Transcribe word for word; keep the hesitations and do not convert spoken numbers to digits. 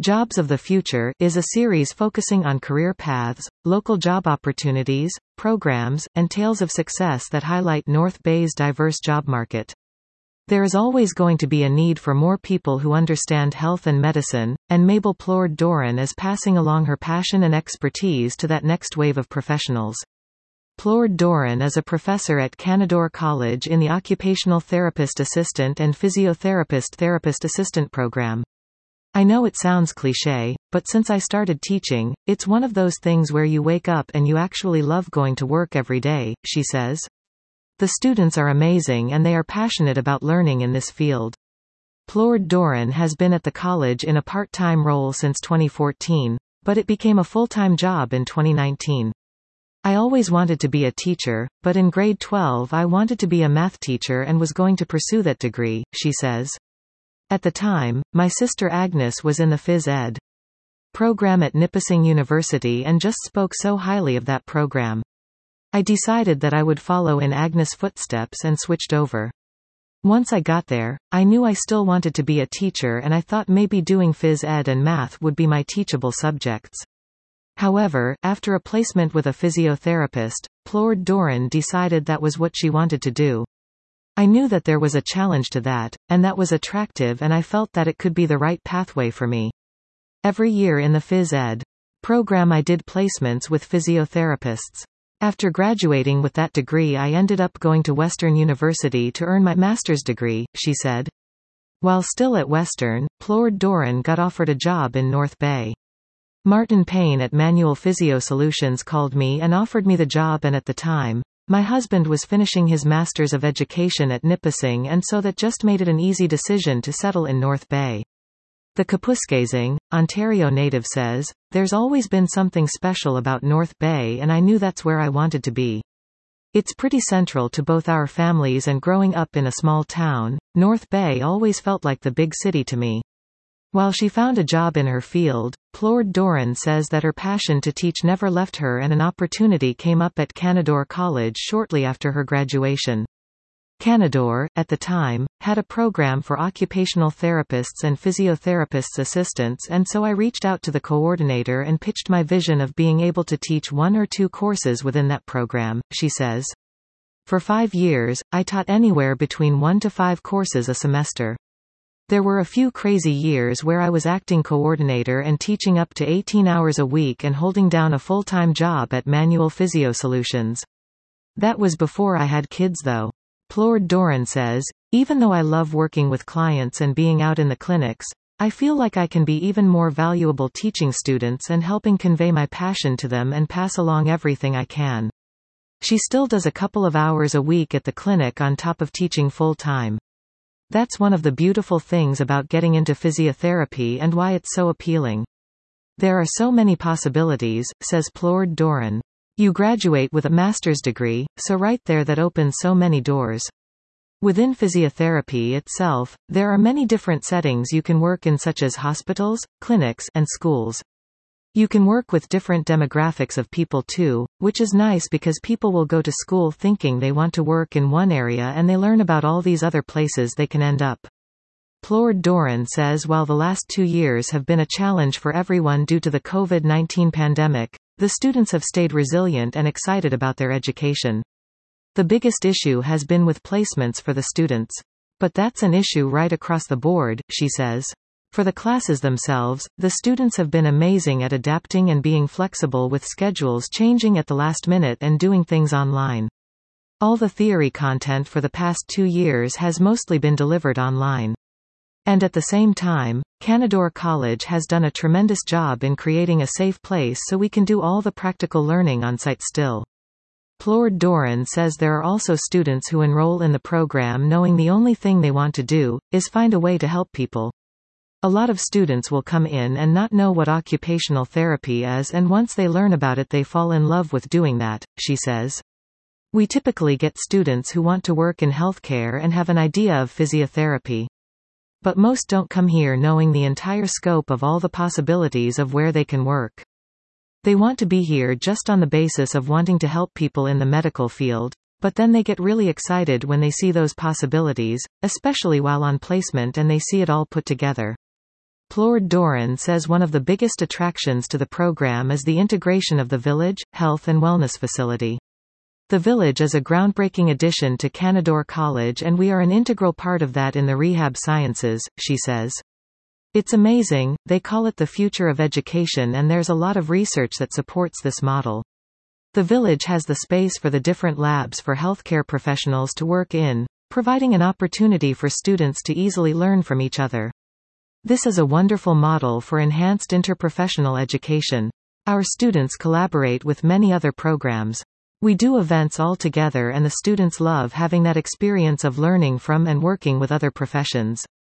Jobs of the Future is a series focusing on career paths, local job opportunities, programs, and tales of success that highlight North Bay's diverse job market. There is always going to be a need for more people who understand health and medicine, and Mabel Plourde-Doran is passing along her passion and expertise to that next wave of professionals. Plourde-Doran is a professor at Canadore College in the Occupational Therapist Assistant and Physiotherapist Therapist Assistant program. I know it sounds cliché, but since I started teaching, it's one of those things where you wake up and you actually love going to work every day, she says. The students are amazing and they are passionate about learning in this field. Plourde-Doran has been at the college in a part-time role since twenty fourteen, but it became a full-time job in twenty nineteen. I always wanted to be a teacher, but in grade twelve I wanted to be a math teacher and was going to pursue that degree, she says. At the time, my sister Agnes was in the phys ed program at Nipissing University and just spoke so highly of that program. I decided that I would follow in Agnes' footsteps and switched over. Once I got there, I knew I still wanted to be a teacher and I thought maybe doing phys ed and math would be my teachable subjects. However, after a placement with a physiotherapist, Plourde-Doran decided that was what she wanted to do. I knew that there was a challenge to that, and that was attractive, and I felt that it could be the right pathway for me. Every year in the phys ed program I did placements with physiotherapists. After graduating with that degree I ended up going to Western University to earn my master's degree, she said. While still at Western, Plourde-Doran got offered a job in North Bay. Martin Payne at Manual Physio Solutions called me and offered me the job, and at the time, my husband was finishing his Masters of Education at Nipissing, and so that just made it an easy decision to settle in North Bay. The Kapuskasing, Ontario native says, "There's always been something special about North Bay and I knew that's where I wanted to be. It's pretty central to both our families, and growing up in a small town, North Bay always felt like the big city to me." While she found a job in her field, Plourde-Doran says that her passion to teach never left her, and an opportunity came up at Canadore College shortly after her graduation. Canadore, at the time, had a program for occupational therapists and physiotherapists assistants, and so I reached out to the coordinator and pitched my vision of being able to teach one or two courses within that program, she says. For five years, I taught anywhere between one to five courses a semester. There were a few crazy years where I was acting coordinator and teaching up to eighteen hours a week and holding down a full-time job at Manual Physio Solutions. That was before I had kids though. Plourde-Doran says, "Even though I love working with clients and being out in the clinics, I feel like I can be even more valuable teaching students and helping convey my passion to them and pass along everything I can." She still does a couple of hours a week at the clinic on top of teaching full-time. That's one of the beautiful things about getting into physiotherapy and why it's so appealing. There are so many possibilities, says Plourde-Doran. You graduate with a master's degree, so right there that opens so many doors. Within physiotherapy itself, there are many different settings you can work in, such as hospitals, clinics, and schools. You can work with different demographics of people too, which is nice because people will go to school thinking they want to work in one area and they learn about all these other places they can end up. Plourde-Doran says while the last two years have been a challenge for everyone due to the COVID nineteen pandemic, the students have stayed resilient and excited about their education. The biggest issue has been with placements for the students. But that's an issue right across the board, she says. For the classes themselves, the students have been amazing at adapting and being flexible with schedules changing at the last minute and doing things online. All the theory content for the past two years has mostly been delivered online. And at the same time, Canadore College has done a tremendous job in creating a safe place so we can do all the practical learning on site still. Plourde-Doran says there are also students who enroll in the program knowing the only thing they want to do is find a way to help people. A lot of students will come in and not know what occupational therapy is, and once they learn about it they fall in love with doing that, she says. We typically get students who want to work in healthcare and have an idea of physiotherapy. But most don't come here knowing the entire scope of all the possibilities of where they can work. They want to be here just on the basis of wanting to help people in the medical field, but then they get really excited when they see those possibilities, especially while on placement and they see it all put together. Plord Doran says one of the biggest attractions to the program is the integration of the village, health and wellness facility. The village is a groundbreaking addition to Canadore College and we are an integral part of that in the rehab sciences, she says. It's amazing, they call it the future of education and there's a lot of research that supports this model. The village has the space for the different labs for healthcare professionals to work in, providing an opportunity for students to easily learn from each other. This is a wonderful model for enhanced interprofessional education. Our students collaborate with many other programs. We do events all together and the students love having that experience of learning from and working with other professions.